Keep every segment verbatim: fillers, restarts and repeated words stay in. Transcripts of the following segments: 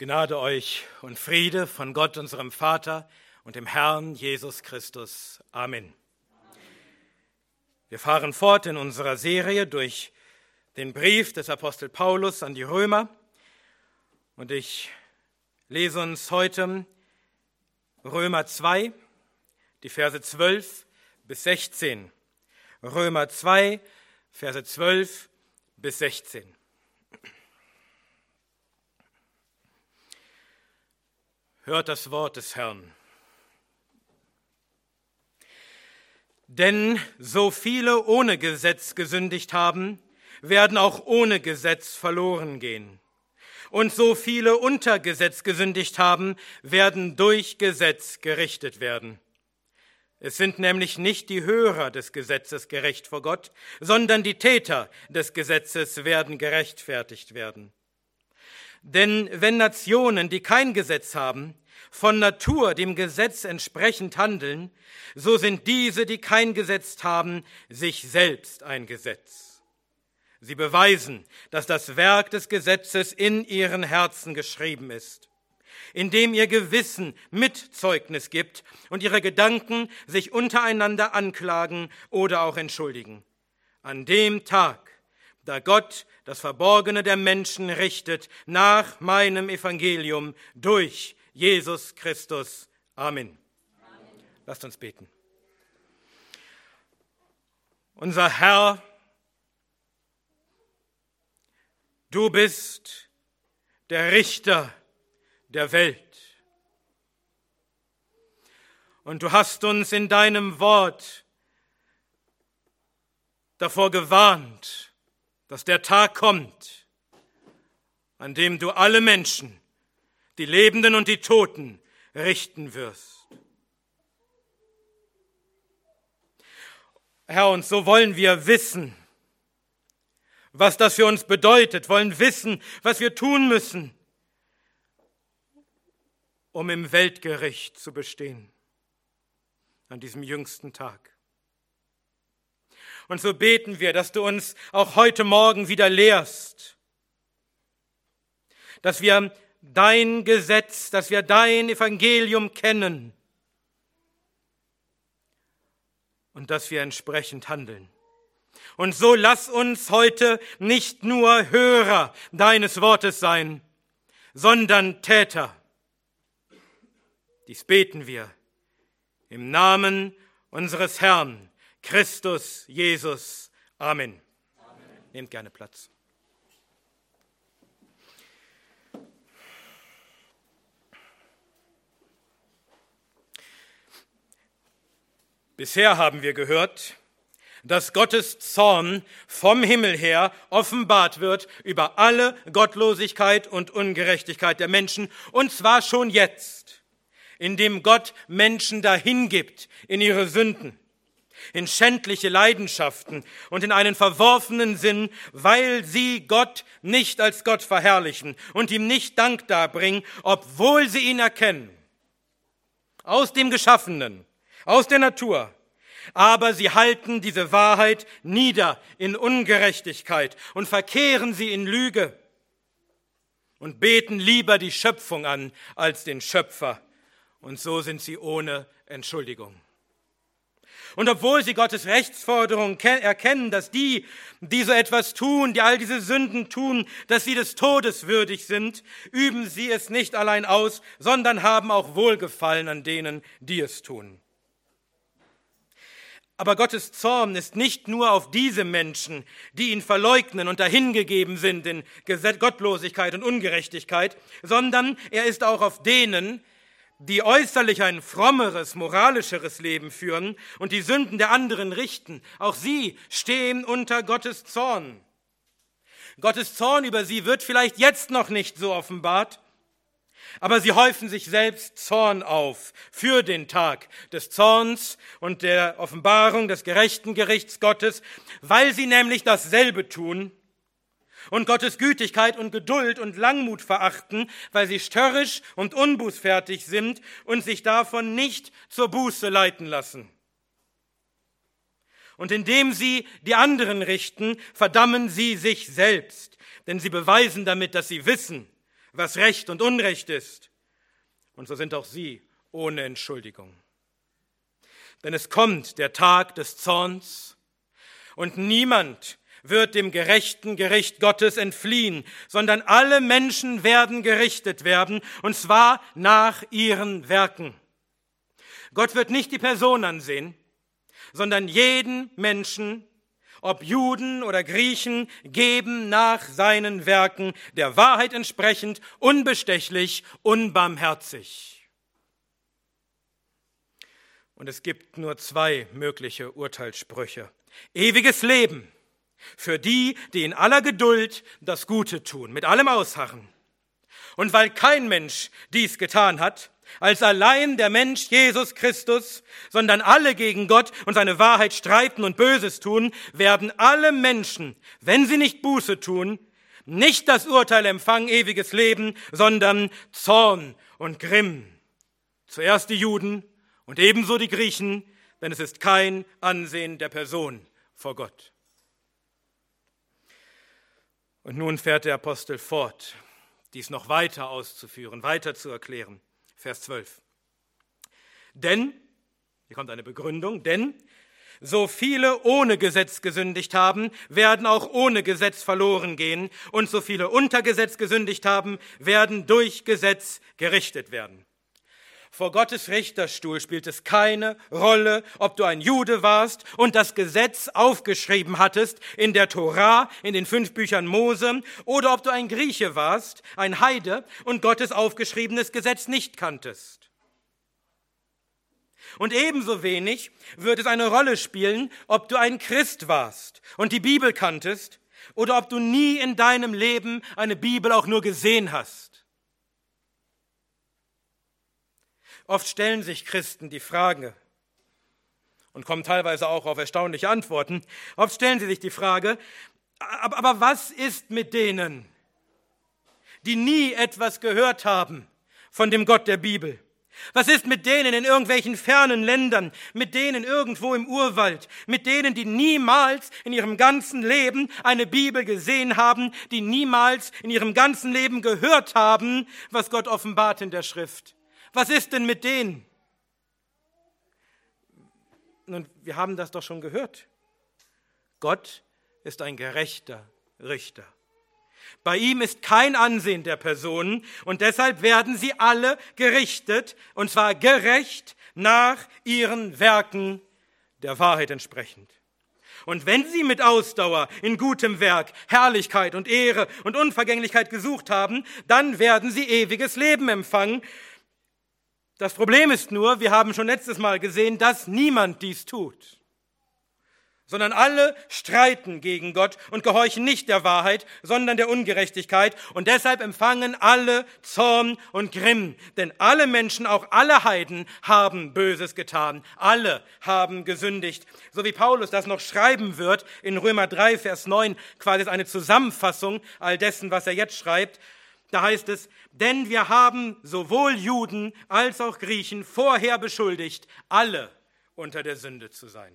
Gnade euch und Friede von Gott, unserem Vater und dem Herrn Jesus Christus. Amen. Wir fahren fort in unserer Serie durch den Brief des Apostel Paulus an die Römer und ich lese uns heute Römer zwei, die Verse zwölf bis sechzehn. Römer zwei, Verse zwölf bis sechzehn. Hört das Wort des Herrn. Denn so viele ohne Gesetz gesündigt haben, werden auch ohne Gesetz verloren gehen. Und so viele unter Gesetz gesündigt haben, werden durch Gesetz gerichtet werden. Es sind nämlich nicht die Hörer des Gesetzes gerecht vor Gott, sondern die Täter des Gesetzes werden gerechtfertigt werden. Denn wenn Nationen, die kein Gesetz haben, von Natur dem Gesetz entsprechend handeln, so sind diese, die kein Gesetz haben, sich selbst ein Gesetz. Sie beweisen, dass das Werk des Gesetzes in ihren Herzen geschrieben ist, indem ihr Gewissen Mitzeugnis gibt und ihre Gedanken sich untereinander anklagen oder auch entschuldigen. An dem Tag, da Gott das Verborgene der Menschen richtet, nach meinem Evangelium durch Jesus Christus. Amen. Amen. Lasst uns beten. Unser Herr, du bist der Richter der Welt. Und du hast uns in deinem Wort davor gewarnt, dass der Tag kommt, an dem du alle Menschen, die Lebenden und die Toten, richten wirst. Herr, und so wollen wir wissen, was das für uns bedeutet, wollen wissen, was wir tun müssen, um im Weltgericht zu bestehen, an diesem jüngsten Tag. Und so beten wir, dass du uns auch heute Morgen wieder lehrst, dass wir dein Gesetz, dass wir dein Evangelium kennen und dass wir entsprechend handeln. Und so lass uns heute nicht nur Hörer deines Wortes sein, sondern Täter. Dies beten wir im Namen unseres Herrn, Christus Jesus. Amen. Amen. Nehmt gerne Platz. Bisher haben wir gehört, dass Gottes Zorn vom Himmel her offenbart wird über alle Gottlosigkeit und Ungerechtigkeit der Menschen, und zwar schon jetzt, indem Gott Menschen dahingibt in ihre Sünden, in schändliche Leidenschaften und in einen verworfenen Sinn, weil sie Gott nicht als Gott verherrlichen und ihm nicht Dank darbringen, obwohl sie ihn erkennen, aus dem Geschaffenen, aus der Natur. Aber sie halten diese Wahrheit nieder in Ungerechtigkeit und verkehren sie in Lüge und beten lieber die Schöpfung an als den Schöpfer. Und so sind sie ohne Entschuldigung. Und obwohl sie Gottes Rechtsforderung erkennen, dass die, die so etwas tun, die all diese Sünden tun, dass sie des Todes würdig sind, üben sie es nicht allein aus, sondern haben auch Wohlgefallen an denen, die es tun. Aber Gottes Zorn ist nicht nur auf diese Menschen, die ihn verleugnen und dahingegeben sind in Gottlosigkeit und Ungerechtigkeit, sondern er ist auch auf denen, die äußerlich ein frommeres, moralischeres Leben führen und die Sünden der anderen richten. Auch sie stehen unter Gottes Zorn. Gottes Zorn über sie wird vielleicht jetzt noch nicht so offenbart, aber sie häufen sich selbst Zorn auf für den Tag des Zorns und der Offenbarung des gerechten Gerichts Gottes, weil sie nämlich dasselbe tun und Gottes Gütigkeit und Geduld und Langmut verachten, weil sie störrisch und unbußfertig sind und sich davon nicht zur Buße leiten lassen. Und indem sie die anderen richten, verdammen sie sich selbst, denn sie beweisen damit, dass sie wissen, was Recht und Unrecht ist. Und so sind auch sie ohne Entschuldigung. Denn es kommt der Tag des Zorns und niemand wird dem gerechten Gericht Gottes entfliehen, sondern alle Menschen werden gerichtet werden, und zwar nach ihren Werken. Gott wird nicht die Person ansehen, sondern jeden Menschen, ob Juden oder Griechen, geben nach seinen Werken, der Wahrheit entsprechend, unbestechlich, unbarmherzig. Und es gibt nur zwei mögliche Urteilssprüche. Ewiges Leben für die, die in aller Geduld das Gute tun, mit allem Ausharren. Und weil kein Mensch dies getan hat, als allein der Mensch Jesus Christus, sondern alle gegen Gott und seine Wahrheit streiten und Böses tun, werden alle Menschen, wenn sie nicht Buße tun, nicht das Urteil empfangen, ewiges Leben, sondern Zorn und Grimm. Zuerst die Juden und ebenso die Griechen, denn es ist kein Ansehen der Person vor Gott. Und nun fährt der Apostel fort, dies noch weiter auszuführen, weiter zu erklären. Vers zwölf. Denn, hier kommt eine Begründung, denn so viele ohne Gesetz gesündigt haben, werden auch ohne Gesetz verloren gehen, und so viele unter Gesetz gesündigt haben, werden durch Gesetz gerichtet werden. Vor Gottes Richterstuhl spielt es keine Rolle, ob du ein Jude warst und das Gesetz aufgeschrieben hattest in der Tora, in den fünf Büchern Mose, oder ob du ein Grieche warst, ein Heide, und Gottes aufgeschriebenes Gesetz nicht kanntest. Und ebenso wenig wird es eine Rolle spielen, ob du ein Christ warst und die Bibel kanntest, oder ob du nie in deinem Leben eine Bibel auch nur gesehen hast. Oft stellen sich Christen die Frage und kommen teilweise auch auf erstaunliche Antworten. Oft stellen sie sich die Frage, aber, aber was ist mit denen, die nie etwas gehört haben von dem Gott der Bibel? Was ist mit denen in irgendwelchen fernen Ländern, mit denen irgendwo im Urwald, mit denen, die niemals in ihrem ganzen Leben eine Bibel gesehen haben, die niemals in ihrem ganzen Leben gehört haben, was Gott offenbart in der Schrift? Was ist denn mit denen? Nun, wir haben das doch schon gehört. Gott ist ein gerechter Richter. Bei ihm ist kein Ansehen der Personen und deshalb werden sie alle gerichtet, und zwar gerecht nach ihren Werken der Wahrheit entsprechend. Und wenn sie mit Ausdauer in gutem Werk Herrlichkeit und Ehre und Unvergänglichkeit gesucht haben, dann werden sie ewiges Leben empfangen. Das Problem ist nur, wir haben schon letztes Mal gesehen, dass niemand dies tut, sondern alle streiten gegen Gott und gehorchen nicht der Wahrheit, sondern der Ungerechtigkeit, und deshalb empfangen alle Zorn und Grimm, denn alle Menschen, auch alle Heiden, haben Böses getan, alle haben gesündigt, so wie Paulus das noch schreiben wird in Römer drei, Vers neun, quasi eine Zusammenfassung all dessen, was er jetzt schreibt. Da heißt es, denn wir haben sowohl Juden als auch Griechen vorher beschuldigt, alle unter der Sünde zu sein.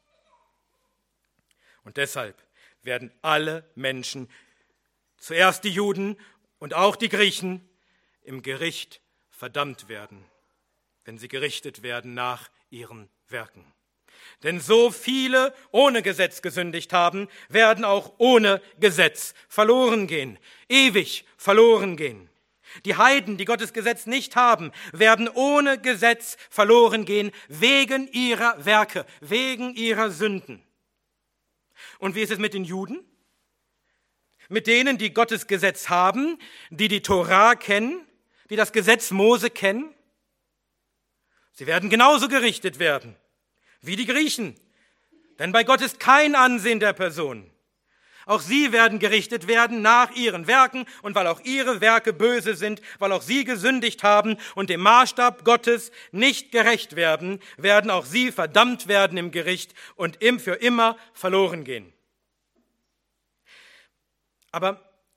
Und deshalb werden alle Menschen, zuerst die Juden und auch die Griechen, im Gericht verdammt werden, wenn sie gerichtet werden nach ihren Werken. Denn so viele ohne Gesetz gesündigt haben, werden auch ohne Gesetz verloren gehen, ewig verloren gehen. Die Heiden, die Gottes Gesetz nicht haben, werden ohne Gesetz verloren gehen, wegen ihrer Werke, wegen ihrer Sünden. Und wie ist es mit den Juden? Mit denen, die Gottes Gesetz haben, die die Tora kennen, die das Gesetz Mose kennen? Sie werden genauso gerichtet werden wie die Griechen, denn bei Gott ist kein Ansehen der Person. Auch sie werden gerichtet werden nach ihren Werken, und weil auch ihre Werke böse sind, weil auch sie gesündigt haben und dem Maßstab Gottes nicht gerecht werden, werden auch sie verdammt werden im Gericht und im für immer verloren gehen. Aber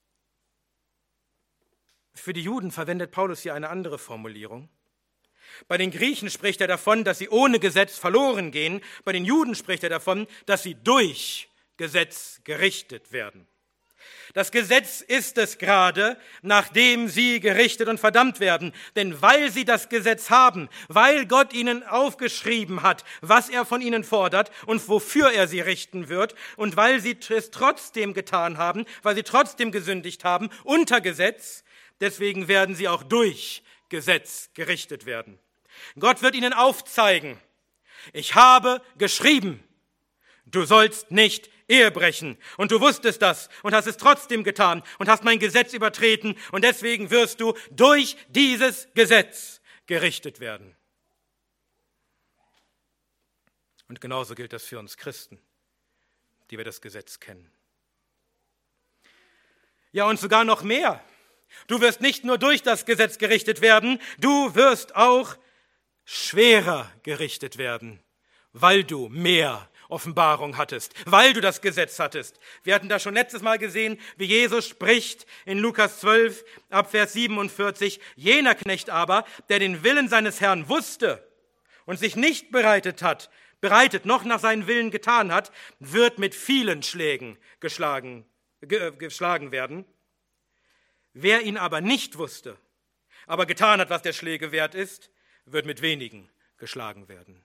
für die Juden verwendet Paulus hier eine andere Formulierung. Bei den Griechen spricht er davon, dass sie ohne Gesetz verloren gehen. Bei den Juden spricht er davon, dass sie durch Gesetz gerichtet werden. Das Gesetz ist es gerade, nachdem sie gerichtet und verdammt werden. Denn weil sie das Gesetz haben, weil Gott ihnen aufgeschrieben hat, was er von ihnen fordert und wofür er sie richten wird, und weil sie es trotzdem getan haben, weil sie trotzdem gesündigt haben, unter Gesetz, deswegen werden sie auch durch Gesetz gerichtet werden. Gott wird ihnen aufzeigen: Ich habe geschrieben, du sollst nicht Ehe brechen. Und du wusstest das und hast es trotzdem getan und hast mein Gesetz übertreten. Und deswegen wirst du durch dieses Gesetz gerichtet werden. Und genauso gilt das für uns Christen, die wir das Gesetz kennen. Ja, und sogar noch mehr. Du wirst nicht nur durch das Gesetz gerichtet werden, du wirst auch schwerer gerichtet werden, weil du mehr Offenbarung hattest, weil du das Gesetz hattest. Wir hatten das schon letztes Mal gesehen, wie Jesus spricht in Lukas zwölf, ab Vers siebenundvierzig. Jener Knecht aber, der den Willen seines Herrn wusste und sich nicht bereitet hat, bereitet noch nach seinem Willen getan hat, wird mit vielen Schlägen geschlagen, ge, geschlagen werden. Wer ihn aber nicht wusste, aber getan hat, was der Schläge wert ist, wird mit wenigen geschlagen werden.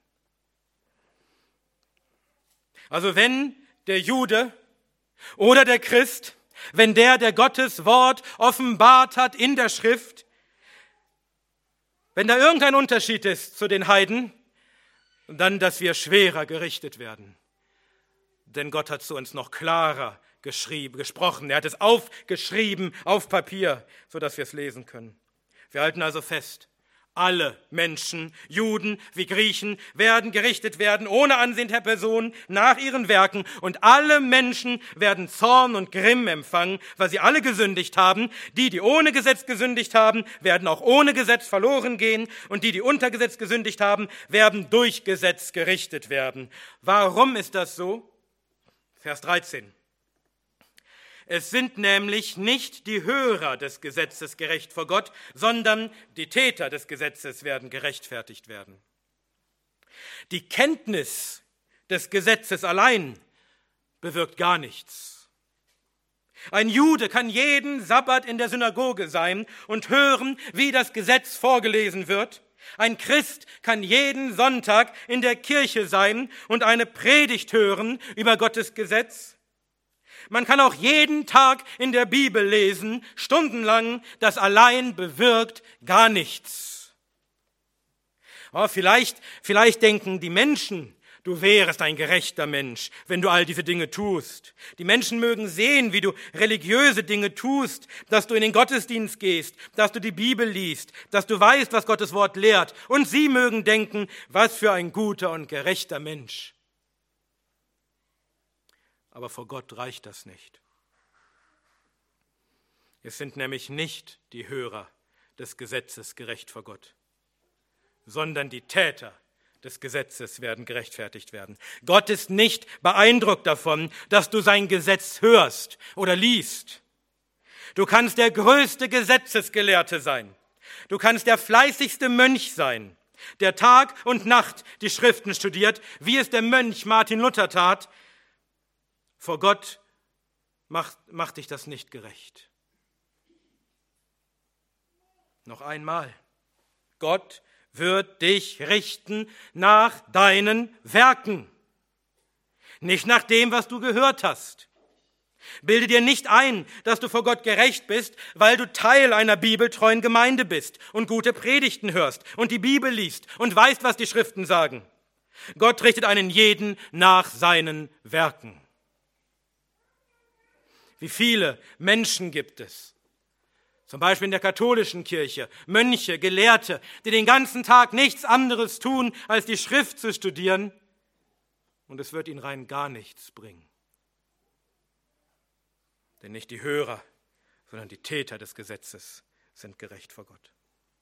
Also wenn der Jude oder der Christ, wenn der, der Gottes Wort offenbart hat in der Schrift, wenn da irgendein Unterschied ist zu den Heiden, dann, dass wir schwerer gerichtet werden. Denn Gott hat zu uns noch klarer geschrieben, gesprochen. Er hat es aufgeschrieben auf Papier, sodass wir es lesen können. Wir halten also fest: Alle Menschen, Juden wie Griechen, werden gerichtet werden, ohne Ansehen der Person, nach ihren Werken. Und alle Menschen werden Zorn und Grimm empfangen, weil sie alle gesündigt haben. Die, die ohne Gesetz gesündigt haben, werden auch ohne Gesetz verloren gehen. Und die, die unter Gesetz gesündigt haben, werden durch Gesetz gerichtet werden. Warum ist das so? Vers dreizehn. Es sind nämlich nicht die Hörer des Gesetzes gerecht vor Gott, sondern die Täter des Gesetzes werden gerechtfertigt werden. Die Kenntnis des Gesetzes allein bewirkt gar nichts. Ein Jude kann jeden Sabbat in der Synagoge sein und hören, wie das Gesetz vorgelesen wird. Ein Christ kann jeden Sonntag in der Kirche sein und eine Predigt hören über Gottes Gesetz. Man kann auch jeden Tag in der Bibel lesen, stundenlang, das allein bewirkt gar nichts. Oh, vielleicht, vielleicht denken die Menschen, du wärest ein gerechter Mensch, wenn du all diese Dinge tust. Die Menschen mögen sehen, wie du religiöse Dinge tust, dass du in den Gottesdienst gehst, dass du die Bibel liest, dass du weißt, was Gottes Wort lehrt. Und sie mögen denken, was für ein guter und gerechter Mensch. Aber vor Gott reicht das nicht. Es sind nämlich nicht die Hörer des Gesetzes gerecht vor Gott, sondern die Täter des Gesetzes werden gerechtfertigt werden. Gott ist nicht beeindruckt davon, dass du sein Gesetz hörst oder liest. Du kannst der größte Gesetzesgelehrte sein. Du kannst der fleißigste Mönch sein, der Tag und Nacht die Schriften studiert, wie es der Mönch Martin Luther tat. Vor Gott macht, macht dich das nicht gerecht. Noch einmal. Gott wird dich richten nach deinen Werken, nicht nach dem, was du gehört hast. Bilde dir nicht ein, dass du vor Gott gerecht bist, weil du Teil einer bibeltreuen Gemeinde bist und gute Predigten hörst und die Bibel liest und weißt, was die Schriften sagen. Gott richtet einen jeden nach seinen Werken. Wie viele Menschen gibt es, zum Beispiel in der katholischen Kirche, Mönche, Gelehrte, die den ganzen Tag nichts anderes tun, als die Schrift zu studieren, und es wird ihnen rein gar nichts bringen. Denn nicht die Hörer, sondern die Täter des Gesetzes sind gerecht vor Gott.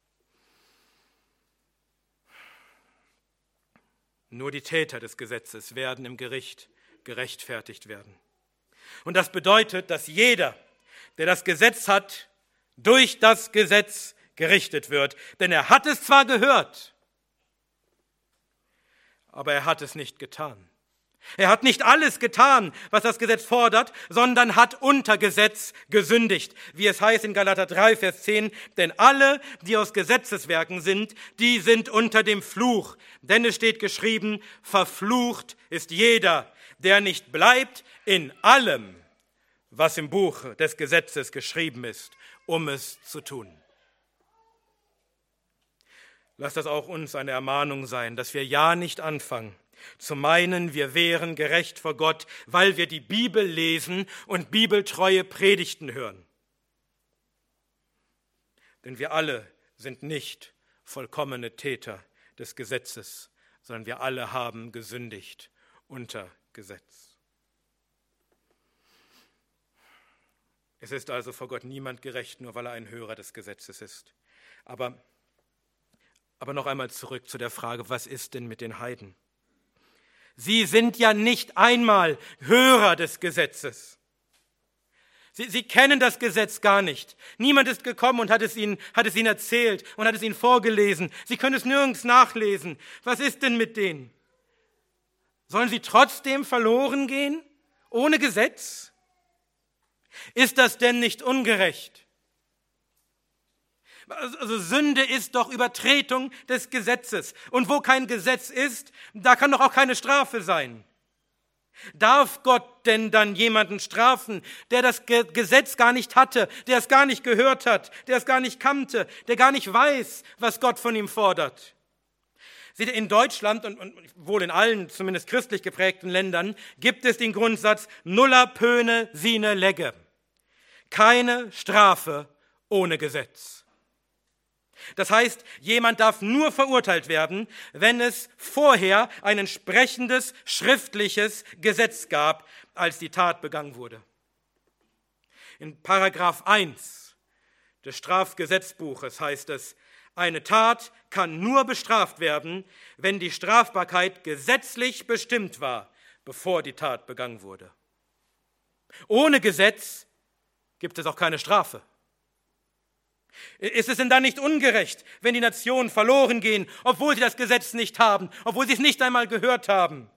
Nur die Täter des Gesetzes werden im Gericht gerechtfertigt werden. Und das bedeutet, dass jeder, der das Gesetz hat, durch das Gesetz gerichtet wird. Denn er hat es zwar gehört, aber er hat es nicht getan. Er hat nicht alles getan, was das Gesetz fordert, sondern hat unter Gesetz gesündigt. Wie es heißt in Galater drei, Vers zehn, denn alle, die aus Gesetzeswerken sind, die sind unter dem Fluch. Denn es steht geschrieben, verflucht ist jeder, der nicht bleibt in allem, was im Buch des Gesetzes geschrieben ist, um es zu tun. Lass das auch uns eine Ermahnung sein, dass wir ja nicht anfangen, zu meinen, wir wären gerecht vor Gott, weil wir die Bibel lesen und bibeltreue Predigten hören. Denn wir alle sind nicht vollkommene Täter des Gesetzes, sondern wir alle haben gesündigt unter Gesetz. Es ist also vor Gott niemand gerecht, nur weil er ein Hörer des Gesetzes ist. Aber, aber noch einmal zurück zu der Frage, was ist denn mit den Heiden? Sie sind ja nicht einmal Hörer des Gesetzes. Sie, sie kennen das Gesetz gar nicht. Niemand ist gekommen und hat es ihnen, hat es ihnen erzählt und hat es ihnen vorgelesen. Sie können es nirgends nachlesen. Was ist denn mit denen? Sollen sie trotzdem verloren gehen, ohne Gesetz? Ist das denn nicht ungerecht? Also Sünde ist doch Übertretung des Gesetzes. Und wo kein Gesetz ist, da kann doch auch keine Strafe sein. Darf Gott denn dann jemanden strafen, der das Gesetz gar nicht hatte, der es gar nicht gehört hat, der es gar nicht kannte, der gar nicht weiß, was Gott von ihm fordert? Seht ihr, in Deutschland und, und wohl in allen, zumindest christlich geprägten Ländern, gibt es den Grundsatz nulla pöne sine lege. Keine Strafe ohne Gesetz. Das heißt, jemand darf nur verurteilt werden, wenn es vorher ein entsprechendes schriftliches Gesetz gab, als die Tat begangen wurde. In Paragraph eins des Strafgesetzbuches heißt es, eine Tat kann nur bestraft werden, wenn die Strafbarkeit gesetzlich bestimmt war, bevor die Tat begangen wurde. Ohne Gesetz gibt es auch keine Strafe. Ist es denn dann nicht ungerecht, wenn die Nationen verloren gehen, obwohl sie das Gesetz nicht haben, obwohl sie es nicht einmal gehört haben?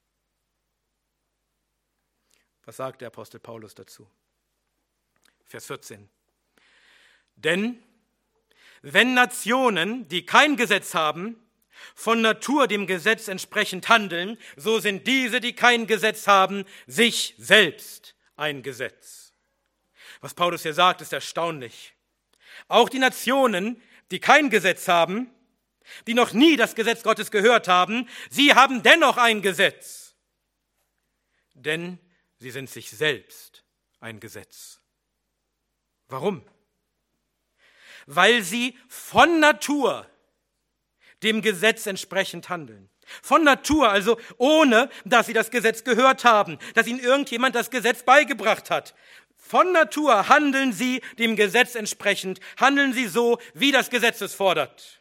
Was sagt der Apostel Paulus dazu? Vers vierzehn. Denn wenn Nationen, die kein Gesetz haben, von Natur dem Gesetz entsprechend handeln, so sind diese, die kein Gesetz haben, sich selbst ein Gesetz. Was Paulus hier sagt, ist erstaunlich. Auch die Nationen, die kein Gesetz haben, die noch nie das Gesetz Gottes gehört haben, sie haben dennoch ein Gesetz. Denn sie sind sich selbst ein Gesetz. Warum? Weil sie von Natur dem Gesetz entsprechend handeln. Von Natur, also ohne, dass sie das Gesetz gehört haben, dass ihnen irgendjemand das Gesetz beigebracht hat. Von Natur handeln sie dem Gesetz entsprechend, handeln sie so, wie das Gesetz es fordert.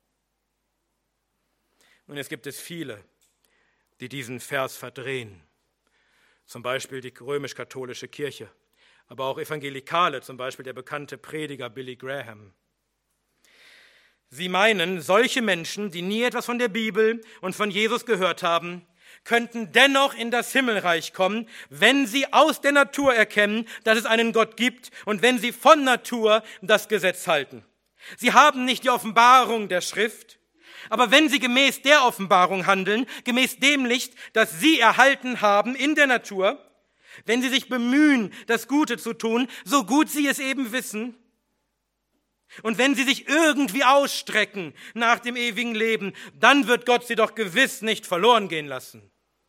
Und jetzt gibt es viele, die diesen Vers verdrehen. Zum Beispiel die römisch-katholische Kirche, aber auch Evangelikale, zum Beispiel der bekannte Prediger Billy Graham. Sie meinen, solche Menschen, die nie etwas von der Bibel und von Jesus gehört haben, könnten dennoch in das Himmelreich kommen, wenn sie aus der Natur erkennen, dass es einen Gott gibt und wenn sie von Natur das Gesetz halten. Sie haben nicht die Offenbarung der Schrift, aber wenn sie gemäß der Offenbarung handeln, gemäß dem Licht, das sie erhalten haben in der Natur, wenn sie sich bemühen, das Gute zu tun, so gut sie es eben wissen, und wenn sie sich irgendwie ausstrecken nach dem ewigen Leben, dann wird Gott sie doch gewiss nicht verloren gehen lassen.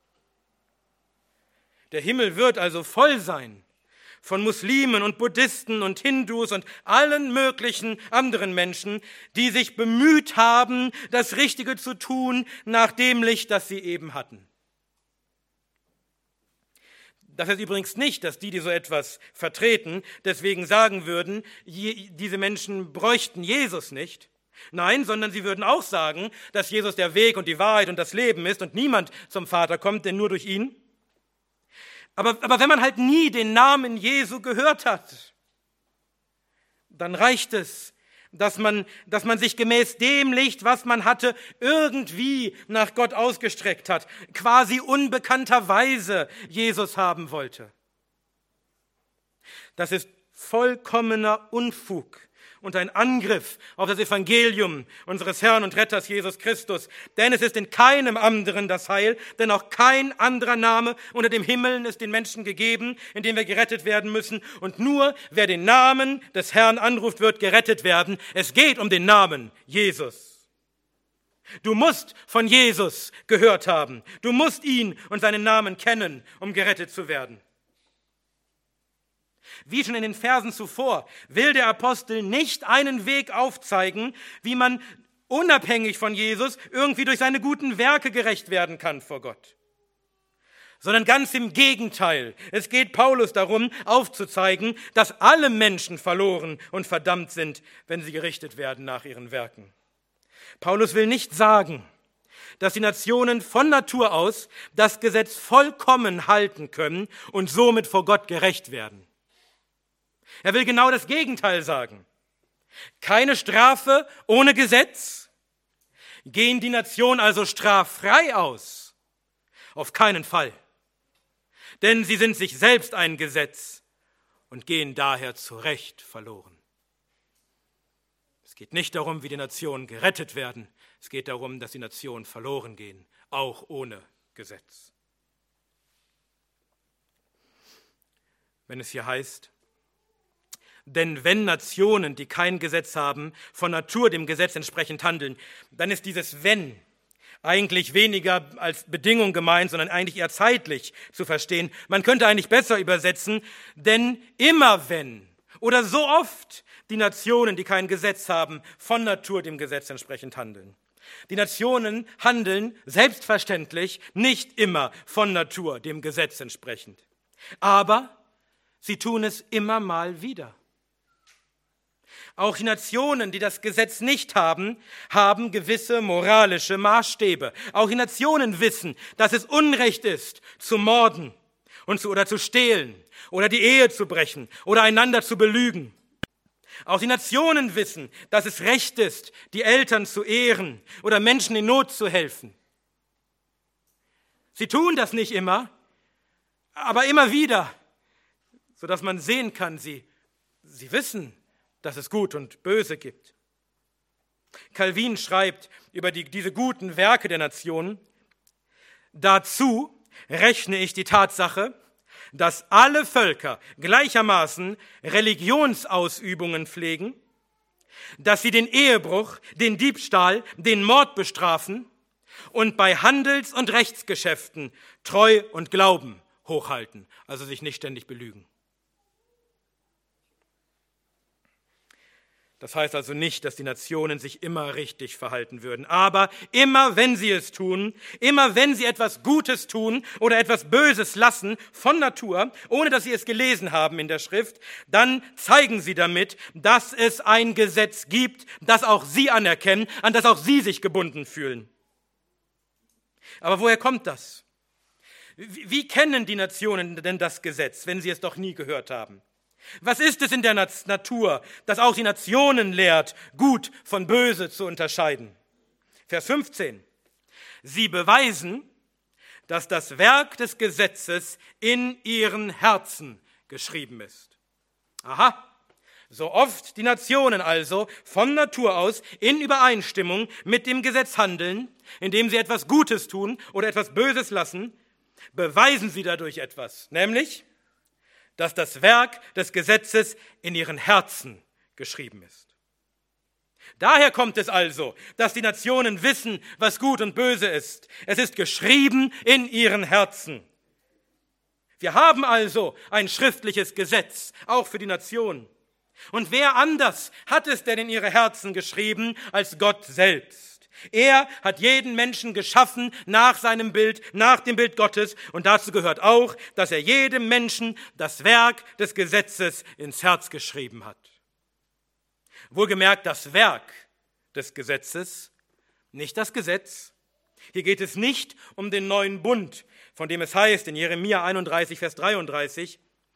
Der Himmel wird also voll sein von Muslimen und Buddhisten und Hindus und allen möglichen anderen Menschen, die sich bemüht haben, das Richtige zu tun nach dem Licht, das sie eben hatten. Das heißt übrigens nicht, dass die, die so etwas vertreten, deswegen sagen würden, diese Menschen bräuchten Jesus nicht. Nein, sondern sie würden auch sagen, dass Jesus der Weg und die Wahrheit und das Leben ist und niemand zum Vater kommt, denn nur durch ihn. Aber, aber wenn man halt nie den Namen Jesu gehört hat, dann reicht es, dass man, dass man sich gemäß dem Licht, was man hatte, irgendwie nach Gott ausgestreckt hat, quasi unbekannterweise Jesus haben wollte. Das ist vollkommener Unfug und ein Angriff auf das Evangelium unseres Herrn und Retters Jesus Christus. Denn es ist in keinem anderen das Heil, denn auch kein anderer Name unter dem Himmel ist den Menschen gegeben, in dem wir gerettet werden müssen. Und nur wer den Namen des Herrn anruft, wird gerettet werden. Es geht um den Namen Jesus. Du musst von Jesus gehört haben. Du musst ihn und seinen Namen kennen, um gerettet zu werden. Wie schon in den Versen zuvor will der Apostel nicht einen Weg aufzeigen, wie man unabhängig von Jesus irgendwie durch seine guten Werke gerecht werden kann vor Gott. Sondern ganz im Gegenteil. Es geht Paulus darum, aufzuzeigen, dass alle Menschen verloren und verdammt sind, wenn sie gerichtet werden nach ihren Werken. Paulus will nicht sagen, dass die Nationen von Natur aus das Gesetz vollkommen halten können und somit vor Gott gerecht werden. Er will genau das Gegenteil sagen. Keine Strafe ohne Gesetz? Gehen die Nationen also straffrei aus? Auf keinen Fall. Denn sie sind sich selbst ein Gesetz und gehen daher zu Recht verloren. Es geht nicht darum, wie die Nationen gerettet werden. Es geht darum, dass die Nationen verloren gehen, auch ohne Gesetz. Wenn es hier heißt, denn wenn Nationen, die kein Gesetz haben, von Natur dem Gesetz entsprechend handeln, dann ist dieses Wenn eigentlich weniger als Bedingung gemeint, sondern eigentlich eher zeitlich zu verstehen. Man könnte eigentlich besser übersetzen, denn immer wenn oder so oft die Nationen, die kein Gesetz haben, von Natur dem Gesetz entsprechend handeln. Die Nationen handeln selbstverständlich nicht immer von Natur dem Gesetz entsprechend. Aber sie tun es immer mal wieder. Auch die Nationen, die das Gesetz nicht haben, haben gewisse moralische Maßstäbe. Auch die Nationen wissen, dass es Unrecht ist, zu morden und zu, oder zu stehlen oder die Ehe zu brechen oder einander zu belügen. Auch die Nationen wissen, dass es Recht ist, die Eltern zu ehren oder Menschen in Not zu helfen. Sie tun das nicht immer, aber immer wieder, sodass man sehen kann, sie, sie wissen, dass es Gut und Böse gibt. Calvin schreibt über die, diese guten Werke der Nationen: Dazu rechne ich die Tatsache, dass alle Völker gleichermaßen Religionsausübungen pflegen, dass sie den Ehebruch, den Diebstahl, den Mord bestrafen und bei Handels- und Rechtsgeschäften Treu und Glauben hochhalten, also sich nicht ständig belügen. Das heißt also nicht, dass die Nationen sich immer richtig verhalten würden. Aber immer wenn sie es tun, immer wenn sie etwas Gutes tun oder etwas Böses lassen von Natur, ohne dass sie es gelesen haben in der Schrift, dann zeigen sie damit, dass es ein Gesetz gibt, das auch sie anerkennen, an das auch sie sich gebunden fühlen. Aber woher kommt das? Wie kennen die Nationen denn das Gesetz, wenn sie es doch nie gehört haben? Was ist es in der Natur, das auch die Nationen lehrt, gut von böse zu unterscheiden? Vers fünfzehn. Sie beweisen, dass das Werk des Gesetzes in ihren Herzen geschrieben ist. Aha, so oft die Nationen also von Natur aus in Übereinstimmung mit dem Gesetz handeln, indem sie etwas Gutes tun oder etwas Böses lassen, beweisen sie dadurch etwas, nämlich dass das Werk des Gesetzes in ihren Herzen geschrieben ist. Daher kommt es also, dass die Nationen wissen, was gut und böse ist. Es ist geschrieben in ihren Herzen. Wir haben also ein schriftliches Gesetz, auch für die Nationen. Und wer anders hat es denn in ihre Herzen geschrieben als Gott selbst? Er hat jeden Menschen geschaffen nach seinem Bild, nach dem Bild Gottes. Und dazu gehört auch, dass er jedem Menschen das Werk des Gesetzes ins Herz geschrieben hat. Wohlgemerkt das Werk des Gesetzes, nicht das Gesetz. Hier geht es nicht um den neuen Bund, von dem es heißt in Jeremia einunddreißig, Vers dreiunddreißig,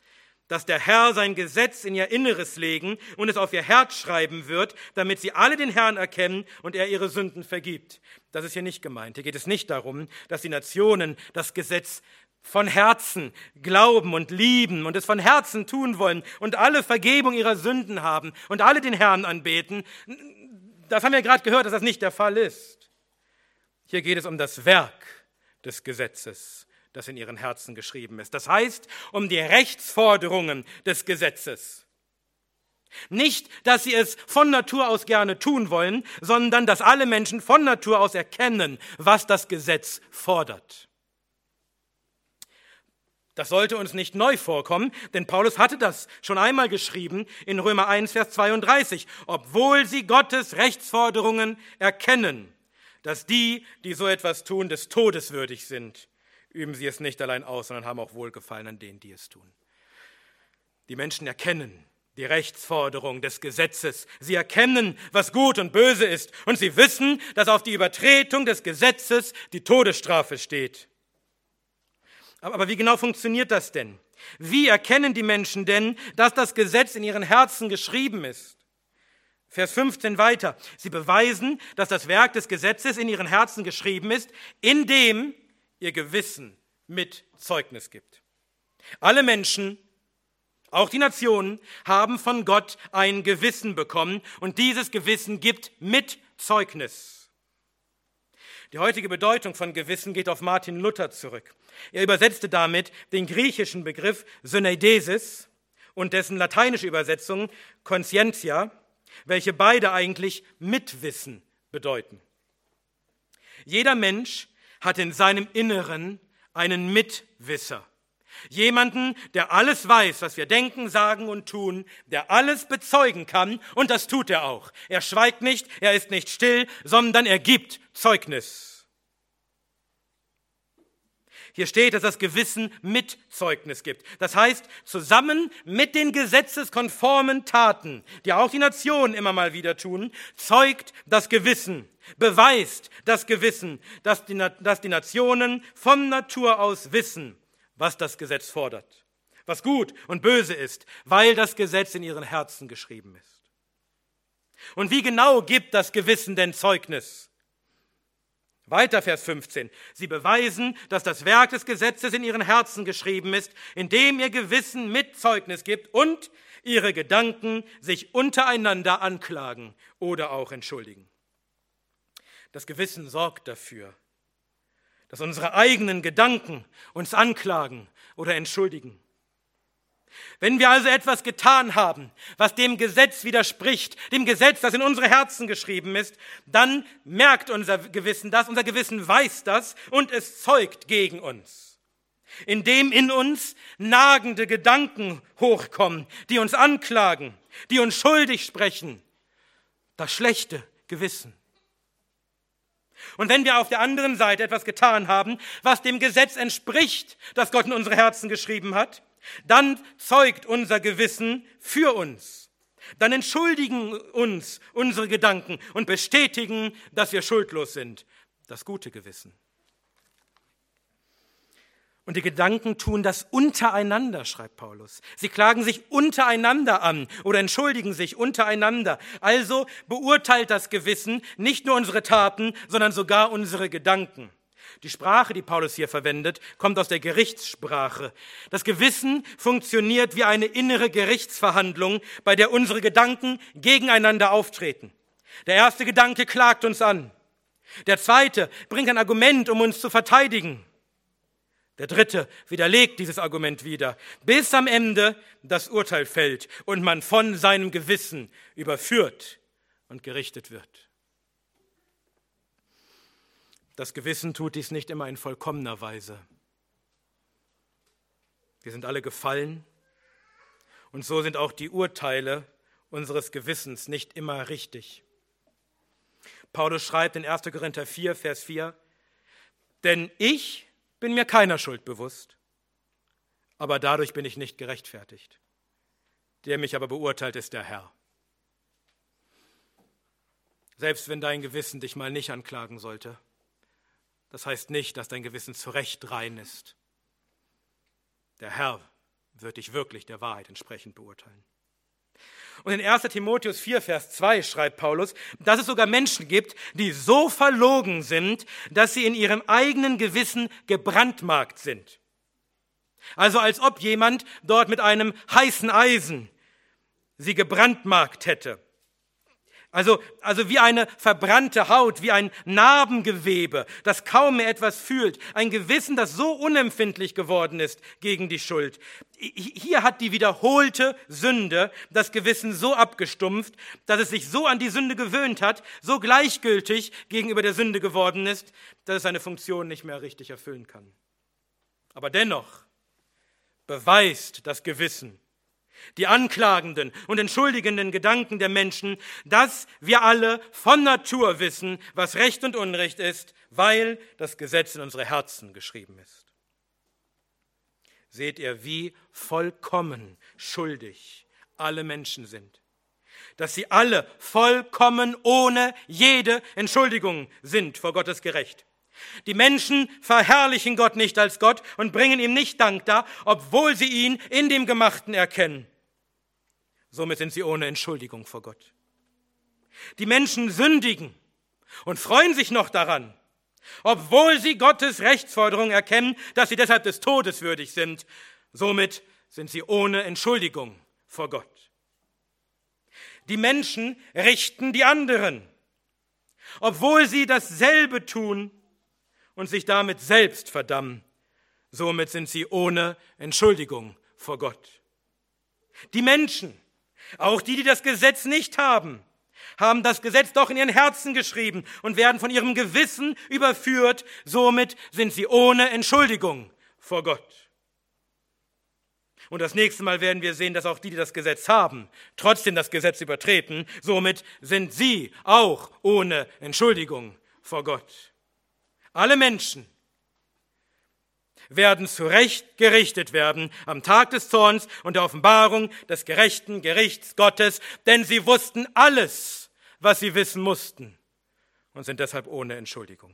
dass der Herr sein Gesetz in ihr Inneres legen und es auf ihr Herz schreiben wird, damit sie alle den Herrn erkennen und er ihre Sünden vergibt. Das ist hier nicht gemeint. Hier geht es nicht darum, dass die Nationen das Gesetz von Herzen glauben und lieben und es von Herzen tun wollen und alle Vergebung ihrer Sünden haben und alle den Herrn anbeten. Das haben wir gerade gehört, dass das nicht der Fall ist. Hier geht es um das Werk des Gesetzes, das in ihren Herzen geschrieben ist. Das heißt, um die Rechtsforderungen des Gesetzes. Nicht, dass sie es von Natur aus gerne tun wollen, sondern dass alle Menschen von Natur aus erkennen, was das Gesetz fordert. Das sollte uns nicht neu vorkommen, denn Paulus hatte das schon einmal geschrieben in Römer eins, Vers zweiunddreißig. Obwohl sie Gottes Rechtsforderungen erkennen, dass die, die so etwas tun, des Todes würdig sind, üben sie es nicht allein aus, sondern haben auch Wohlgefallen an denen, die es tun. Die Menschen erkennen die Rechtsforderung des Gesetzes. Sie erkennen, was gut und böse ist. Und sie wissen, dass auf die Übertretung des Gesetzes die Todesstrafe steht. Aber wie genau funktioniert das denn? Wie erkennen die Menschen denn, dass das Gesetz in ihren Herzen geschrieben ist? Vers fünfzehn weiter. Sie beweisen, dass das Werk des Gesetzes in ihren Herzen geschrieben ist, indem ihr Gewissen mit Zeugnis gibt. Alle Menschen, auch die Nationen, haben von Gott ein Gewissen bekommen und dieses Gewissen gibt mit Zeugnis. Die heutige Bedeutung von Gewissen geht auf Martin Luther zurück. Er übersetzte damit den griechischen Begriff Syneidesis und dessen lateinische Übersetzung Conscientia, welche beide eigentlich Mitwissen bedeuten. Jeder Mensch hat in seinem Inneren einen Mitwisser. Jemanden, der alles weiß, was wir denken, sagen und tun, der alles bezeugen kann, und das tut er auch. Er schweigt nicht, er ist nicht still, sondern er gibt Zeugnis. Hier steht, dass das Gewissen mit Zeugnis gibt. Das heißt, zusammen mit den gesetzeskonformen Taten, die auch die Nationen immer mal wieder tun, zeugt das Gewissen, beweist das Gewissen, dass die, dass die Nationen von Natur aus wissen, was das Gesetz fordert, was gut und böse ist, weil das Gesetz in ihren Herzen geschrieben ist. Und wie genau gibt das Gewissen denn Zeugnis? Weiter Vers fünfzehn. Sie beweisen, dass das Werk des Gesetzes in ihren Herzen geschrieben ist, indem ihr Gewissen mit Zeugnis gibt und ihre Gedanken sich untereinander anklagen oder auch entschuldigen. Das Gewissen sorgt dafür, dass unsere eigenen Gedanken uns anklagen oder entschuldigen. Wenn wir also etwas getan haben, was dem Gesetz widerspricht, dem Gesetz, das in unsere Herzen geschrieben ist, dann merkt unser Gewissen das, unser Gewissen weiß das und es zeugt gegen uns. Indem in uns nagende Gedanken hochkommen, die uns anklagen, die uns schuldig sprechen, das schlechte Gewissen. Und wenn wir auf der anderen Seite etwas getan haben, was dem Gesetz entspricht, das Gott in unsere Herzen geschrieben hat, dann zeugt unser Gewissen für uns. Dann entschuldigen uns unsere Gedanken und bestätigen, dass wir schuldlos sind. Das gute Gewissen. Und die Gedanken tun das untereinander, schreibt Paulus. Sie klagen sich untereinander an oder entschuldigen sich untereinander. Also beurteilt das Gewissen nicht nur unsere Taten, sondern sogar unsere Gedanken. Die Sprache, die Paulus hier verwendet, kommt aus der Gerichtssprache. Das Gewissen funktioniert wie eine innere Gerichtsverhandlung, bei der unsere Gedanken gegeneinander auftreten. Der erste Gedanke klagt uns an. Der zweite bringt ein Argument, um uns zu verteidigen. Der dritte widerlegt dieses Argument wieder, bis am Ende das Urteil fällt und man von seinem Gewissen überführt und gerichtet wird. Das Gewissen tut dies nicht immer in vollkommener Weise. Wir sind alle gefallen und so sind auch die Urteile unseres Gewissens nicht immer richtig. Paulus schreibt in erster Korinther vier, Vers vier, denn ich bin mir keiner Schuld bewusst, aber dadurch bin ich nicht gerechtfertigt. Der mich aber beurteilt, ist der Herr. Selbst wenn dein Gewissen dich mal nicht anklagen sollte, das heißt nicht, dass dein Gewissen zu Recht rein ist. Der Herr wird dich wirklich der Wahrheit entsprechend beurteilen. Und in erster Timotheus vier, Vers zwei schreibt Paulus, dass es sogar Menschen gibt, die so verlogen sind, dass sie in ihrem eigenen Gewissen gebrandmarkt sind. Also als ob jemand dort mit einem heißen Eisen sie gebrandmarkt hätte. Also, also wie eine verbrannte Haut, wie ein Narbengewebe, das kaum mehr etwas fühlt. Ein Gewissen, das so unempfindlich geworden ist gegen die Schuld. Hier hat die wiederholte Sünde das Gewissen so abgestumpft, dass es sich so an die Sünde gewöhnt hat, so gleichgültig gegenüber der Sünde geworden ist, dass es seine Funktion nicht mehr richtig erfüllen kann. Aber dennoch beweist das Gewissen die anklagenden und entschuldigenden Gedanken der Menschen, dass wir alle von Natur wissen, was Recht und Unrecht ist, weil das Gesetz in unsere Herzen geschrieben ist. Seht ihr, wie vollkommen schuldig alle Menschen sind, dass sie alle vollkommen ohne jede Entschuldigung sind vor Gottes Gericht. Die Menschen verherrlichen Gott nicht als Gott und bringen ihm nicht Dank dar, obwohl sie ihn in dem Gemachten erkennen. Somit sind sie ohne Entschuldigung vor Gott. Die Menschen sündigen und freuen sich noch daran, obwohl sie Gottes Rechtsforderung erkennen, dass sie deshalb des Todes würdig sind. Somit sind sie ohne Entschuldigung vor Gott. Die Menschen richten die anderen, obwohl sie dasselbe tun und sich damit selbst verdammen. Somit sind sie ohne Entschuldigung vor Gott. Die Menschen, auch die, die das Gesetz nicht haben, haben das Gesetz doch in ihren Herzen geschrieben und werden von ihrem Gewissen überführt. Somit sind sie ohne Entschuldigung vor Gott. Und das nächste Mal werden wir sehen, dass auch die, die das Gesetz haben, trotzdem das Gesetz übertreten. Somit sind sie auch ohne Entschuldigung vor Gott. Alle Menschen werden zu Recht gerichtet werden am Tag des Zorns und der Offenbarung des gerechten Gerichts Gottes, denn sie wussten alles, was sie wissen mussten und sind deshalb ohne Entschuldigung.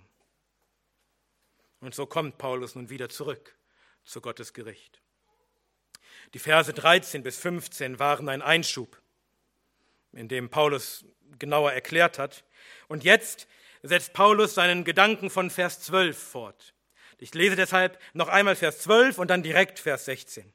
Und so kommt Paulus nun wieder zurück zu Gottes Gericht. Die Verse dreizehn bis fünfzehn waren ein Einschub, in dem Paulus genauer erklärt hat. Und jetzt setzt Paulus seinen Gedanken von Vers zwölf fort. Ich lese deshalb noch einmal Vers zwölf und dann direkt Vers sechzehn.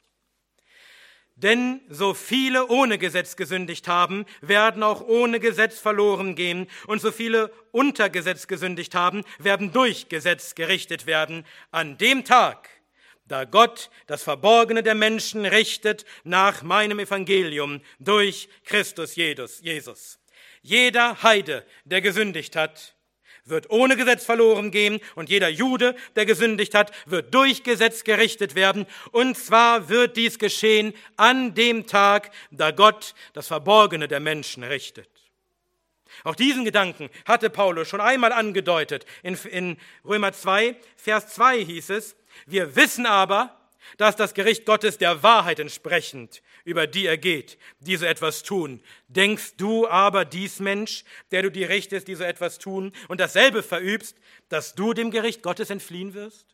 Denn so viele ohne Gesetz gesündigt haben, werden auch ohne Gesetz verloren gehen. Und so viele unter Gesetz gesündigt haben, werden durch Gesetz gerichtet werden. An dem Tag, da Gott das Verborgene der Menschen richtet nach meinem Evangelium durch Christus Jesus. Jeder Heide, der gesündigt hat, wird ohne Gesetz verloren gehen und jeder Jude, der gesündigt hat, wird durch Gesetz gerichtet werden. Und zwar wird dies geschehen an dem Tag, da Gott das Verborgene der Menschen richtet. Auch diesen Gedanken hatte Paulus schon einmal angedeutet. In, in Römer zwei, Vers zwei hieß es, wir wissen aber, dass das Gericht Gottes der Wahrheit entsprechend über die ergeht, die so etwas tun. Denkst du aber, dies Mensch, der du die richtest, die so etwas tun und dasselbe verübst, dass du dem Gericht Gottes entfliehen wirst?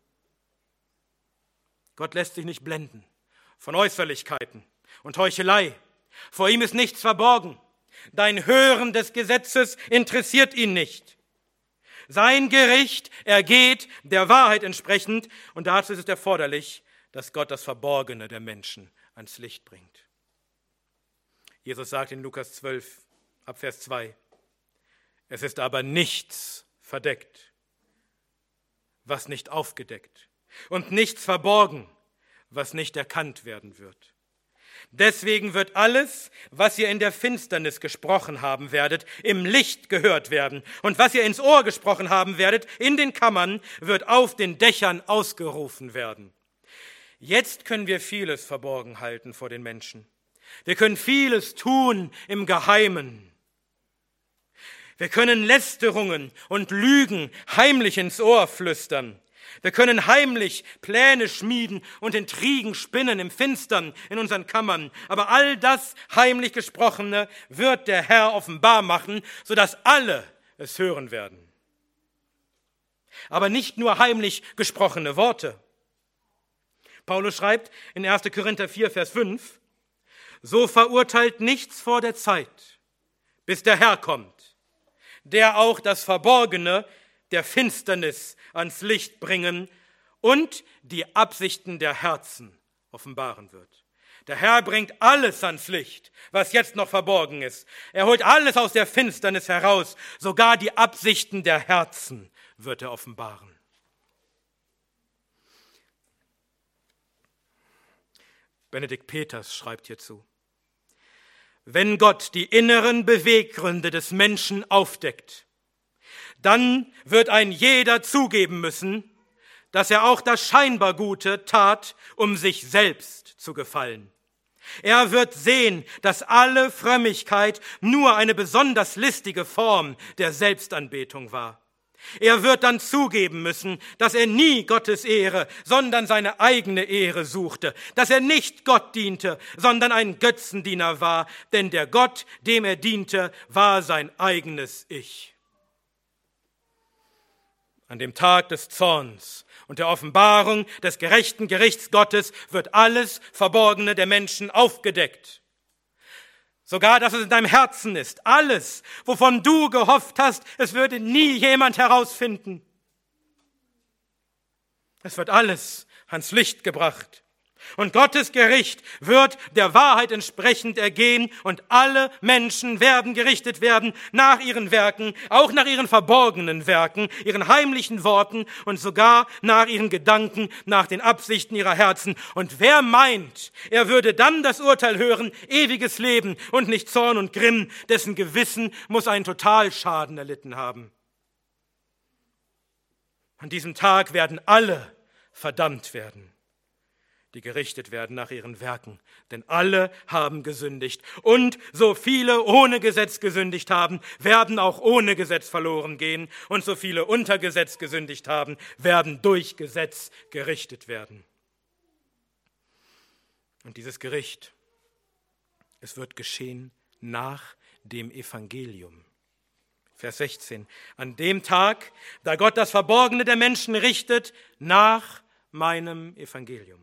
Gott lässt sich nicht blenden von Äußerlichkeiten und Heuchelei. Vor ihm ist nichts verborgen. Dein Hören des Gesetzes interessiert ihn nicht. Sein Gericht ergeht der Wahrheit entsprechend und dazu ist es erforderlich, dass Gott das Verborgene der Menschen ans Licht bringt. Jesus sagt in Lukas zwölf, ab Vers zwei, es ist aber nichts verdeckt, was nicht aufgedeckt, und nichts verborgen, was nicht erkannt werden wird. Deswegen wird alles, was ihr in der Finsternis gesprochen haben werdet, im Licht gehört werden. Und was ihr ins Ohr gesprochen haben werdet, in den Kammern, wird auf den Dächern ausgerufen werden. Jetzt können wir vieles verborgen halten vor den Menschen. Wir können vieles tun im Geheimen. Wir können Lästerungen und Lügen heimlich ins Ohr flüstern. Wir können heimlich Pläne schmieden und Intrigen spinnen im Finstern in unseren Kammern. Aber all das heimlich Gesprochene wird der Herr offenbar machen, sodass alle es hören werden. Aber nicht nur heimlich gesprochene Worte. Paulus schreibt in erster Korinther vier, Vers fünf, so verurteilt nichts vor der Zeit, bis der Herr kommt, der auch das Verborgene der Finsternis ans Licht bringen und die Absichten der Herzen offenbaren wird. Der Herr bringt alles ans Licht, was jetzt noch verborgen ist. Er holt alles aus der Finsternis heraus, sogar die Absichten der Herzen wird er offenbaren. Benedikt Peters schreibt hierzu: Wenn Gott die inneren Beweggründe des Menschen aufdeckt, dann wird ein jeder zugeben müssen, dass er auch das scheinbar Gute tat, um sich selbst zu gefallen. Er wird sehen, dass alle Frömmigkeit nur eine besonders listige Form der Selbstanbetung war. Er wird dann zugeben müssen, dass er nie Gottes Ehre, sondern seine eigene Ehre suchte, dass er nicht Gott diente, sondern ein Götzendiener war, denn der Gott, dem er diente, war sein eigenes Ich. An dem Tag des Zorns und der Offenbarung des gerechten Gerichts Gottes wird alles Verborgene der Menschen aufgedeckt. Sogar, dass es in deinem Herzen ist. Alles, wovon du gehofft hast, es würde nie jemand herausfinden. Es wird alles ans Licht gebracht. Und Gottes Gericht wird der Wahrheit entsprechend ergehen und alle Menschen werden gerichtet werden nach ihren Werken, auch nach ihren verborgenen Werken, ihren heimlichen Worten und sogar nach ihren Gedanken, nach den Absichten ihrer Herzen. Und wer meint, er würde dann das Urteil hören, ewiges Leben und nicht Zorn und Grimm, dessen Gewissen muss einen Totalschaden erlitten haben. An diesem Tag werden alle verdammt werden, die gerichtet werden nach ihren Werken. Denn alle haben gesündigt. Und so viele ohne Gesetz gesündigt haben, werden auch ohne Gesetz verloren gehen. Und so viele unter Gesetz gesündigt haben, werden durch Gesetz gerichtet werden. Und dieses Gericht, es wird geschehen nach dem Evangelium. Vers sechzehn. An dem Tag, da Gott das Verborgene der Menschen richtet, nach meinem Evangelium.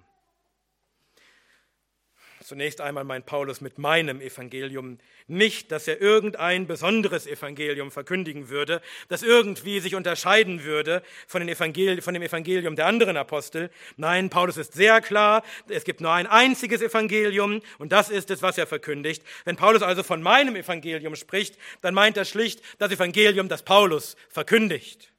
Zunächst einmal meint Paulus mit meinem Evangelium nicht, dass er irgendein besonderes Evangelium verkündigen würde, das irgendwie sich unterscheiden würde von, den Evangel- von dem Evangelium der anderen Apostel. Nein, Paulus ist sehr klar, es gibt nur ein einziges Evangelium und das ist es, was er verkündigt. Wenn Paulus also von meinem Evangelium spricht, dann meint er schlicht das Evangelium, das Paulus verkündigt.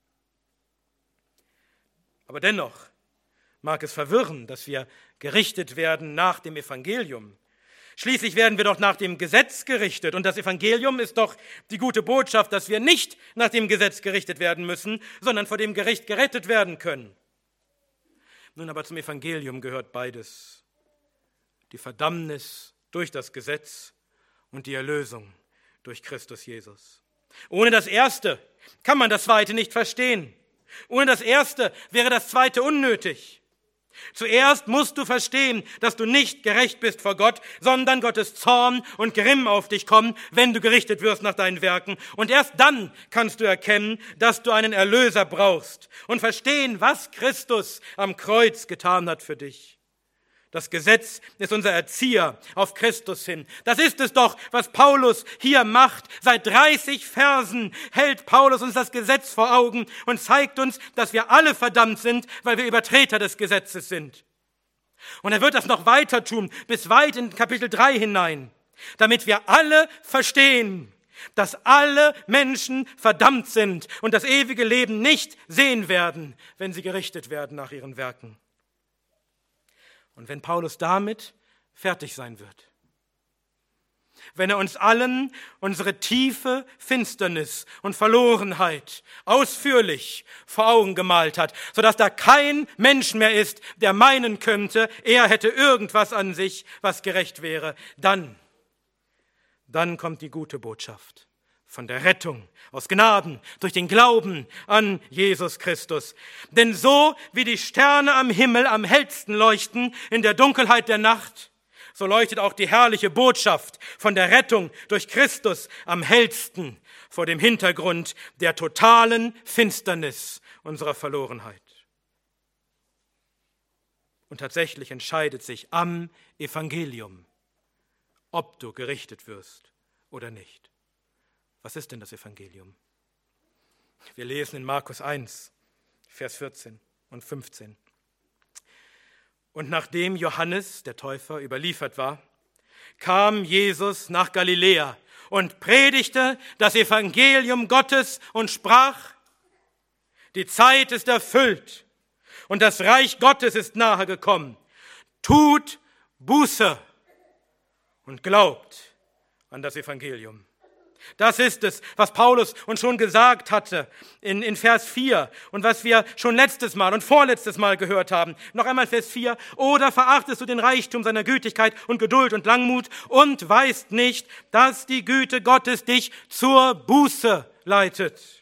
Aber dennoch mag es verwirren, dass wir gerichtet werden nach dem Evangelium. Schließlich werden wir doch nach dem Gesetz gerichtet. Und das Evangelium ist doch die gute Botschaft, dass wir nicht nach dem Gesetz gerichtet werden müssen, sondern vor dem Gericht gerettet werden können. Nun aber zum Evangelium gehört beides. Die Verdammnis durch das Gesetz und die Erlösung durch Christus Jesus. Ohne das Erste kann man das Zweite nicht verstehen. Ohne das Erste wäre das Zweite unnötig. Zuerst musst du verstehen, dass du nicht gerecht bist vor Gott, sondern Gottes Zorn und Grimm auf dich kommen, wenn du gerichtet wirst nach deinen Werken. Und erst dann kannst du erkennen, dass du einen Erlöser brauchst und verstehen, was Christus am Kreuz getan hat für dich. Das Gesetz ist unser Erzieher auf Christus hin. Das ist es doch, was Paulus hier macht. Seit dreißig Versen hält Paulus uns das Gesetz vor Augen und zeigt uns, dass wir alle verdammt sind, weil wir Übertreter des Gesetzes sind. Und er wird das noch weiter tun, bis weit in Kapitel drei hinein, damit wir alle verstehen, dass alle Menschen verdammt sind und das ewige Leben nicht sehen werden, wenn sie gerichtet werden nach ihren Werken. Und wenn Paulus damit fertig sein wird, wenn er uns allen unsere tiefe Finsternis und Verlorenheit ausführlich vor Augen gemalt hat, sodass da kein Mensch mehr ist, der meinen könnte, er hätte irgendwas an sich, was gerecht wäre, dann, dann kommt die gute Botschaft von der Rettung aus Gnaden durch den Glauben an Jesus Christus. Denn so wie die Sterne am Himmel am hellsten leuchten in der Dunkelheit der Nacht, so leuchtet auch die herrliche Botschaft von der Rettung durch Christus am hellsten vor dem Hintergrund der totalen Finsternis unserer Verlorenheit. Und tatsächlich entscheidet sich am Evangelium, ob du gerichtet wirst oder nicht. Was ist denn das Evangelium? Wir lesen in Markus eins, Vers vierzehn und fünfzehn. Und nachdem Johannes, der Täufer, überliefert war, kam Jesus nach Galiläa und predigte das Evangelium Gottes und sprach: Die Zeit ist erfüllt und das Reich Gottes ist nahe gekommen. Tut Buße und glaubt an das Evangelium. Das ist es, was Paulus uns schon gesagt hatte in, in Vers vier und was wir schon letztes Mal und vorletztes Mal gehört haben. Noch einmal Vers vier. Oder verachtest du den Reichtum seiner Gütigkeit und Geduld und Langmut und weißt nicht, dass die Güte Gottes dich zur Buße leitet?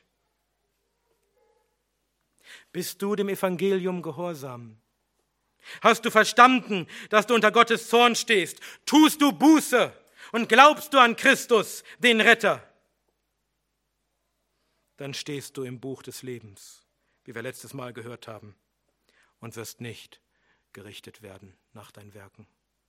Bist du dem Evangelium gehorsam? Hast du verstanden, dass du unter Gottes Zorn stehst? Tust du Buße? Und glaubst du an Christus, den Retter, dann stehst du im Buch des Lebens, wie wir letztes Mal gehört haben, und wirst nicht gerichtet werden nach deinen Werken.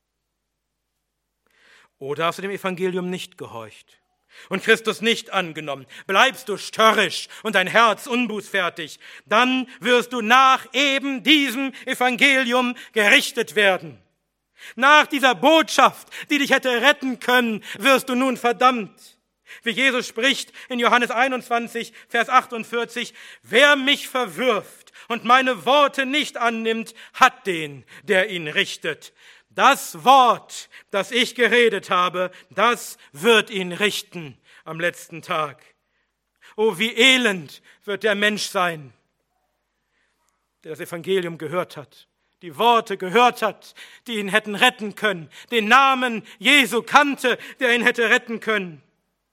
Oder hast du dem Evangelium nicht gehorcht und Christus nicht angenommen? Bleibst du störrisch und dein Herz unbußfertig, dann wirst du nach eben diesem Evangelium gerichtet werden. Nach dieser Botschaft, die dich hätte retten können, wirst du nun verdammt. Wie Jesus spricht in Johannes einundzwanzig, Vers achtundvierzig, wer mich verwirft und meine Worte nicht annimmt, hat den, der ihn richtet. Das Wort, das ich geredet habe, das wird ihn richten am letzten Tag. Oh, wie elend wird der Mensch sein, der das Evangelium gehört hat, die Worte gehört hat, die ihn hätten retten können, den Namen Jesu kannte, der ihn hätte retten können.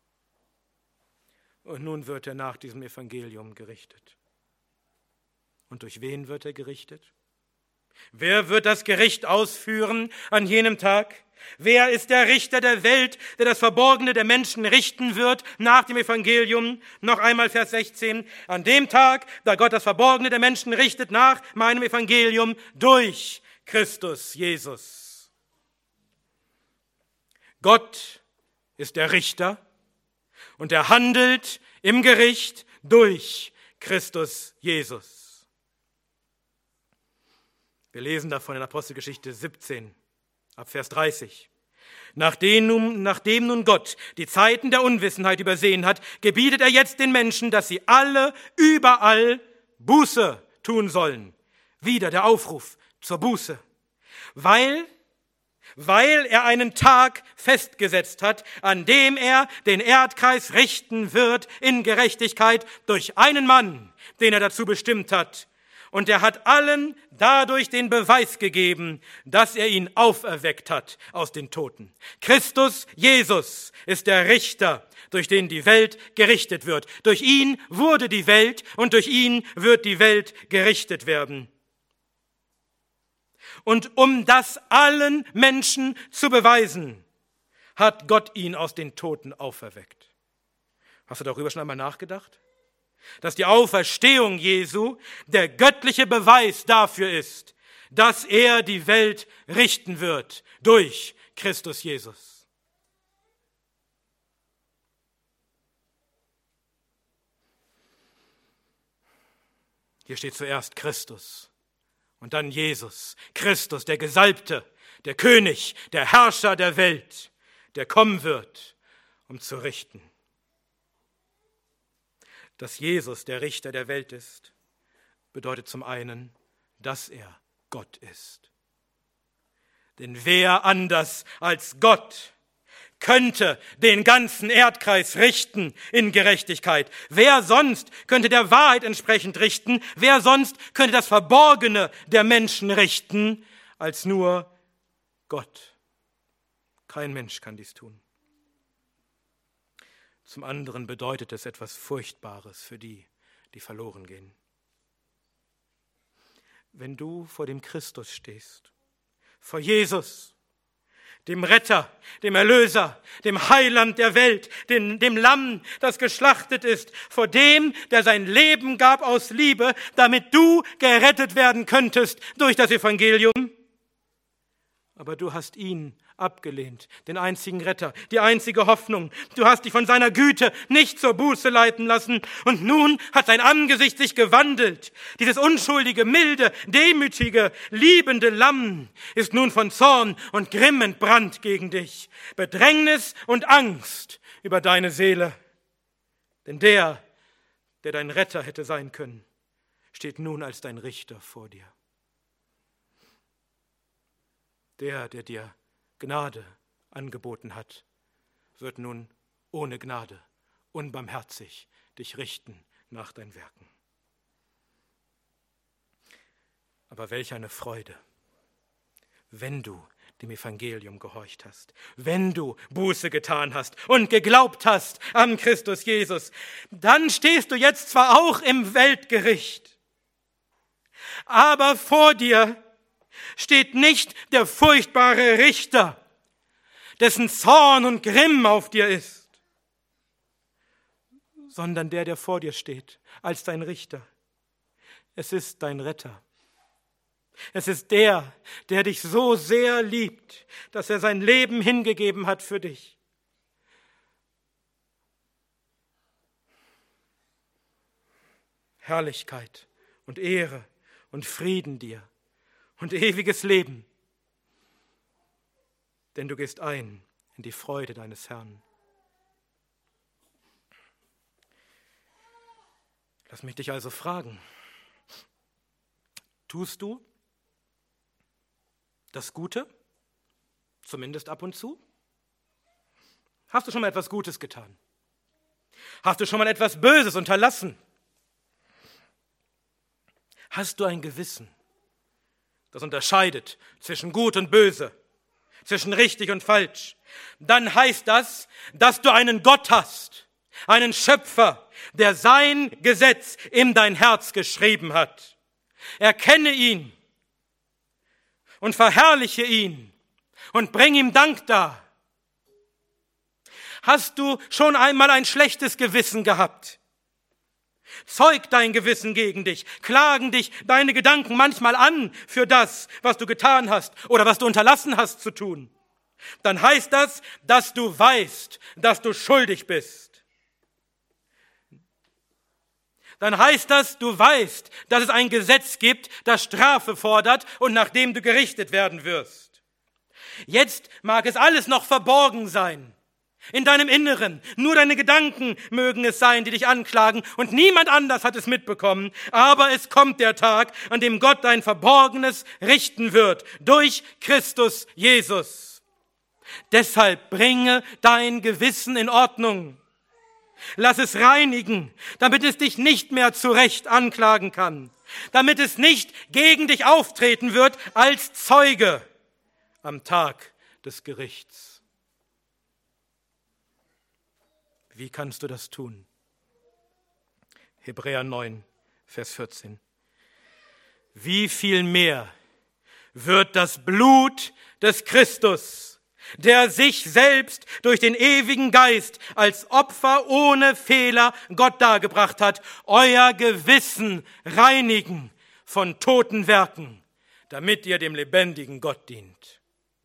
Und nun wird er nach diesem Evangelium gerichtet. Und durch wen wird er gerichtet? Wer wird das Gericht ausführen an jenem Tag? Wer ist der Richter der Welt, der das Verborgene der Menschen richten wird nach dem Evangelium? Noch einmal Vers sechzehn. An dem Tag, da Gott das Verborgene der Menschen richtet nach meinem Evangelium durch Christus Jesus. Gott ist der Richter und er handelt im Gericht durch Christus Jesus. Wir lesen davon in Apostelgeschichte siebzehn. Ab Vers dreißig. Nachdem nun, nachdem nun Gott die Zeiten der Unwissenheit übersehen hat, gebietet er jetzt den Menschen, dass sie alle überall Buße tun sollen. Wieder der Aufruf zur Buße. Weil, weil er einen Tag festgesetzt hat, an dem er den Erdkreis richten wird in Gerechtigkeit durch einen Mann, den er dazu bestimmt hat. Und er hat allen dadurch den Beweis gegeben, dass er ihn auferweckt hat aus den Toten. Christus Jesus ist der Richter, durch den die Welt gerichtet wird. Durch ihn wurde die Welt und durch ihn wird die Welt gerichtet werden. Und um das allen Menschen zu beweisen, hat Gott ihn aus den Toten auferweckt. Hast du darüber schon einmal nachgedacht? Dass die Auferstehung Jesu der göttliche Beweis dafür ist, dass er die Welt richten wird durch Christus Jesus. Hier steht zuerst Christus und dann Jesus. Christus, der Gesalbte, der König, der Herrscher der Welt, der kommen wird, um zu richten. Dass Jesus der Richter der Welt ist, bedeutet zum einen, dass er Gott ist. Denn wer anders als Gott könnte den ganzen Erdkreis richten in Gerechtigkeit? Wer sonst könnte der Wahrheit entsprechend richten? Wer sonst könnte das Verborgene der Menschen richten, als nur Gott? Kein Mensch kann dies tun. Zum anderen bedeutet es etwas Furchtbares für die, die verloren gehen. Wenn du vor dem Christus stehst, vor Jesus, dem Retter, dem Erlöser, dem Heiland der Welt, dem, dem Lamm, das geschlachtet ist, vor dem, der sein Leben gab aus Liebe, damit du gerettet werden könntest durch das Evangelium. Aber du hast ihn abgelehnt, den einzigen Retter, die einzige Hoffnung. Du hast dich von seiner Güte nicht zur Buße leiten lassen und nun hat sein Angesicht sich gewandelt. Dieses unschuldige, milde, demütige, liebende Lamm ist nun von Zorn und Grimm entbrannt gegen dich, Bedrängnis und Angst über deine Seele. Denn der, der dein Retter hätte sein können, steht nun als dein Richter vor dir. Der, der dir Gnade angeboten hat, wird nun ohne Gnade, unbarmherzig dich richten nach deinen Werken. Aber welch eine Freude, wenn du dem Evangelium gehorcht hast, wenn du Buße getan hast und geglaubt hast an Christus Jesus, dann stehst du jetzt zwar auch im Weltgericht, aber vor dir steht nicht der furchtbare Richter, dessen Zorn und Grimm auf dir ist, sondern der, der vor dir steht, als dein Richter. Es ist dein Retter. Es ist der, der dich so sehr liebt, dass er sein Leben hingegeben hat für dich. Herrlichkeit und Ehre und Frieden dir und ewiges Leben, denn du gehst ein in die Freude deines Herrn. Lass mich dich also fragen, tust du das Gute, zumindest ab und zu? Hast du schon mal etwas Gutes getan? Hast du schon mal etwas Böses unterlassen? Hast du ein Gewissen, das unterscheidet zwischen Gut und Böse, zwischen richtig und falsch? Dann heißt das, dass du einen Gott hast, einen Schöpfer, der sein Gesetz in dein Herz geschrieben hat. Erkenne ihn und verherrliche ihn und bring ihm Dank dar. Hast du schon einmal ein schlechtes Gewissen gehabt? Zeugt dein Gewissen gegen dich, klagen dich deine Gedanken manchmal an für das, was du getan hast oder was du unterlassen hast zu tun. Dann heißt das, dass du weißt, dass du schuldig bist. Dann heißt das, du weißt, dass es ein Gesetz gibt, das Strafe fordert und nach dem du gerichtet werden wirst. Jetzt mag es alles noch verborgen sein. In deinem Inneren, nur deine Gedanken mögen es sein, die dich anklagen und niemand anders hat es mitbekommen. Aber es kommt der Tag, an dem Gott dein Verborgenes richten wird, durch Christus Jesus. Deshalb bringe dein Gewissen in Ordnung. Lass es reinigen, damit es dich nicht mehr zu Recht anklagen kann, damit es nicht gegen dich auftreten wird als Zeuge am Tag des Gerichts. Wie kannst du das tun? Hebräer neun, Vers vierzehn. Wie viel mehr wird das Blut des Christus, der sich selbst durch den ewigen Geist als Opfer ohne Fehler Gott dargebracht hat, euer Gewissen reinigen von toten Werken, damit ihr dem lebendigen Gott dient.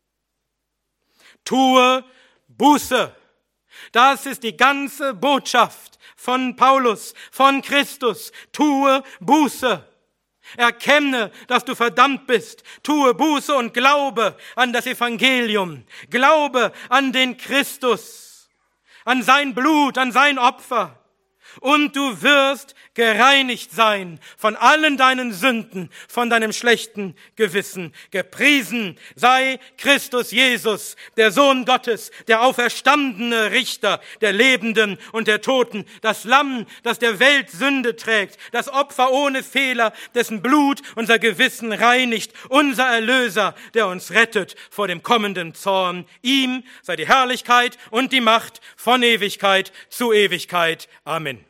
Tue Buße. Das ist die ganze Botschaft von Paulus, von Christus. Tue Buße. Erkenne, dass du verdammt bist. Tue Buße und glaube an das Evangelium. Glaube an den Christus, an sein Blut, an sein Opfer. Und du wirst gereinigt sein von allen deinen Sünden, von deinem schlechten Gewissen. Gepriesen sei Christus Jesus, der Sohn Gottes, der auferstandene Richter der Lebenden und der Toten, das Lamm, das der Welt Sünde trägt, das Opfer ohne Fehler, dessen Blut unser Gewissen reinigt, unser Erlöser, der uns rettet vor dem kommenden Zorn. Ihm sei die Herrlichkeit und die Macht von Ewigkeit zu Ewigkeit. Amen.